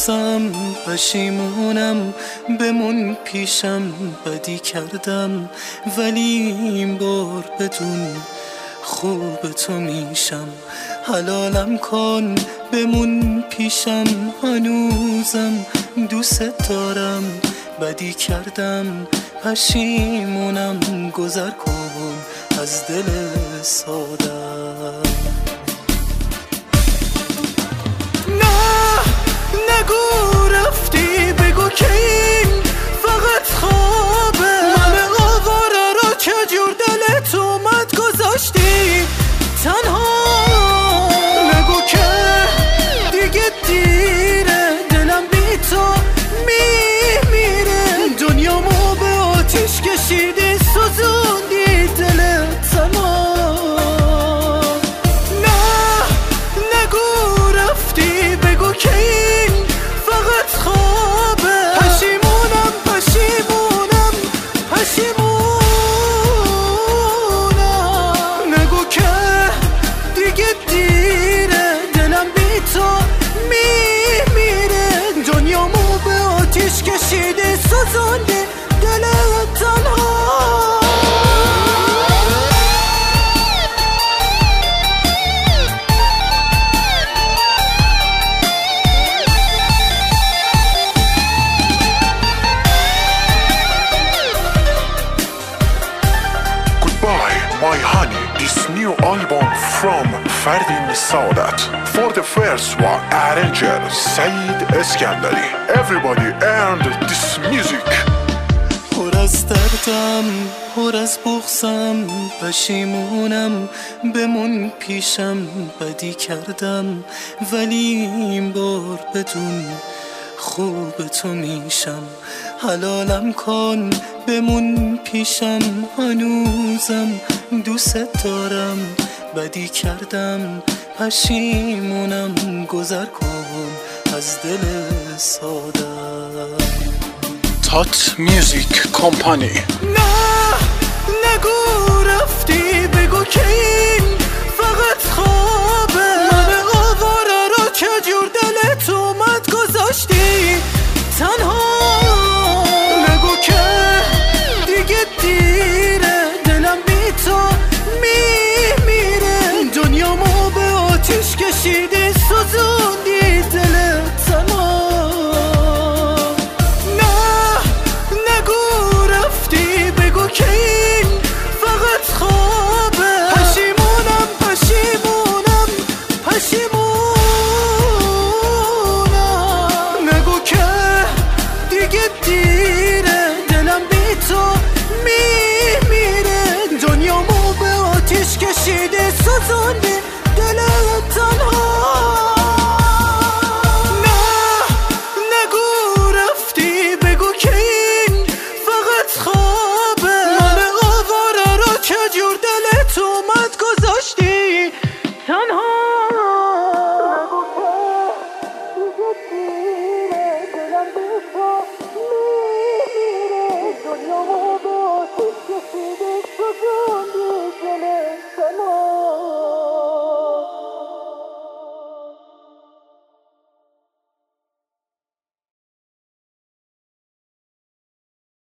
بغضم پشیمونم، بمون پیشم بدی کردم ولی این بار بدون خوب تو میشم. حلالم کن بمون پیشم، هنوزم دوست دارم، بدی کردم پشیمونم، گذر کن از دل سادم. نگو رفتی، بگو که این فقط خوابه، من آواره رو که جور دلت اومد گذاشتی تنها. نگو که دیگه دیره، دلم بی تو میمیره، دنیامو به آتیش کشیدی سوزوندی دلت تمام. نگو رفتی، بگو که این فقط خوابه، پشیمونم پشیمونم پشیمونم. نگو که دیگه دیره، دلم بی تو میمیره، دنیامو به آتیش کشیدی سوزوندی دلت تنها. My honey, this new album from Fardin Sadat. For the first one, arranger Saeed Eskandari. Everybody earned this music. پر از دردم، پر از بغضم پشیمونم، بمون پیشم بدی کردم ولی این بار بدون خوب تو میشم. حلالم کن بمون پیشم، هنوزم دوست دارم، بدی کردم پشیمونم، گذر کن از دل سادم. Tot Music Company. نگو رفتی، بگو که این فقط خوابه، من آواره رو که جور دلت اومد گذاشتی تنها. نگو که دیگه دیره، دلم بی تو میمیره، دنیامو به آتیش کشیدی سوزوندی دلت تمام. نگو رفتی، بگو که این فقط خوابه، پشیمونم پشیمونم پشیمونم. نگو که دیگه دیره، دلم بی تو میمیره، دنیامو به آتیش کشیدی سوزوندی دلت تنها. نگو رفتی، بگو که این فقط خوابه، من آواره رو که جور دلت اومد گذاشتی تنها. نگو که دیگه دیره، دلم بی تو میمیره، دنیامو به آتیش کشیدی سوزوندی